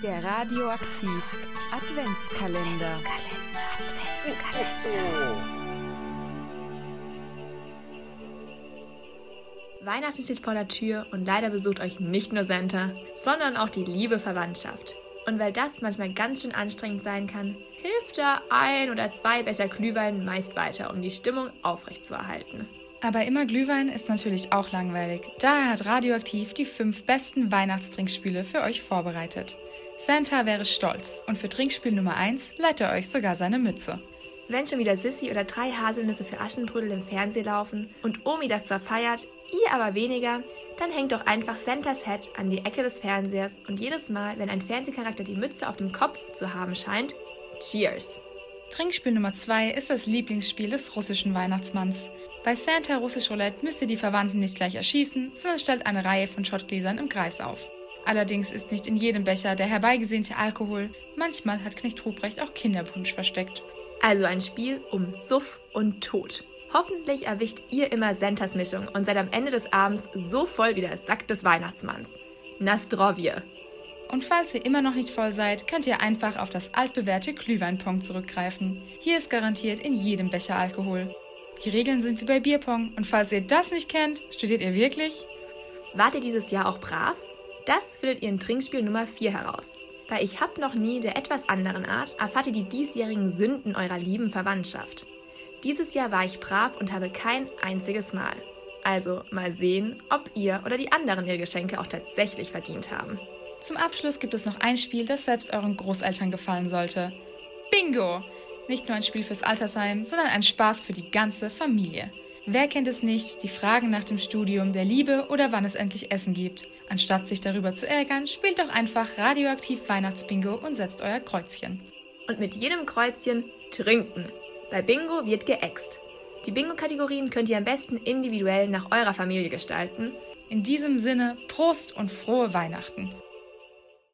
Der Radioaktiv Adventskalender. Weihnachten steht vor der Tür und leider besucht euch nicht nur Santa, sondern auch die liebe Verwandtschaft. Und weil das manchmal ganz schön anstrengend sein kann, hilft da 1 oder 2 Becher Glühwein meist weiter, um die Stimmung aufrechtzuerhalten. Aber immer Glühwein ist natürlich auch langweilig. Daher hat Radioaktiv die 5 besten Weihnachtstrinkspiele für euch vorbereitet. Santa wäre stolz und für Trinkspiel Nummer 1 leiht er euch sogar seine Mütze. Wenn schon wieder Sissi oder 3 Haselnüsse für Aschenbrödel im Fernsehen laufen und Omi das zwar feiert, ihr aber weniger, dann hängt doch einfach Santas Hat an die Ecke des Fernsehers und jedes Mal, wenn ein Fernsehcharakter die Mütze auf dem Kopf zu haben scheint, Cheers! Trinkspiel Nummer 2 ist das Lieblingsspiel des russischen Weihnachtsmanns. Bei Santa Russisch Roulette müsst ihr die Verwandten nicht gleich erschießen, sondern stellt eine Reihe von Schottgläsern im Kreis auf. Allerdings ist nicht in jedem Becher der herbeigesehnte Alkohol. Manchmal hat Knecht Ruprecht auch Kinderpunsch versteckt. Also ein Spiel um Suff und Tod. Hoffentlich erwischt ihr immer Santas Mischung und seid am Ende des Abends so voll wie der Sack des Weihnachtsmanns. Na zdrowie! Und falls ihr immer noch nicht voll seid, könnt ihr einfach auf das altbewährte Glühweinpong zurückgreifen. Hier ist garantiert in jedem Becher Alkohol. Die Regeln sind wie bei Bierpong und falls ihr das nicht kennt, studiert ihr wirklich? Wart ihr dieses Jahr auch brav? Das findet ihr in Trinkspiel Nummer 4 heraus. Bei Ich hab noch nie der etwas anderen Art erfahrt ihr die diesjährigen Sünden eurer lieben Verwandtschaft. Dieses Jahr war ich brav und habe kein einziges Mal. Also mal sehen, ob ihr oder die anderen ihre Geschenke auch tatsächlich verdient haben. Zum Abschluss gibt es noch ein Spiel, das selbst euren Großeltern gefallen sollte. Bingo! Nicht nur ein Spiel fürs Altersheim, sondern ein Spaß für die ganze Familie. Wer kennt es nicht, die Fragen nach dem Studium, der Liebe oder wann es endlich Essen gibt? Anstatt sich darüber zu ärgern, spielt doch einfach Radioaktiv Weihnachtsbingo und setzt euer Kreuzchen. Und mit jedem Kreuzchen trinken. Bei Bingo wird geäxt. Die Bingo-Kategorien könnt ihr am besten individuell nach eurer Familie gestalten. In diesem Sinne, Prost und frohe Weihnachten!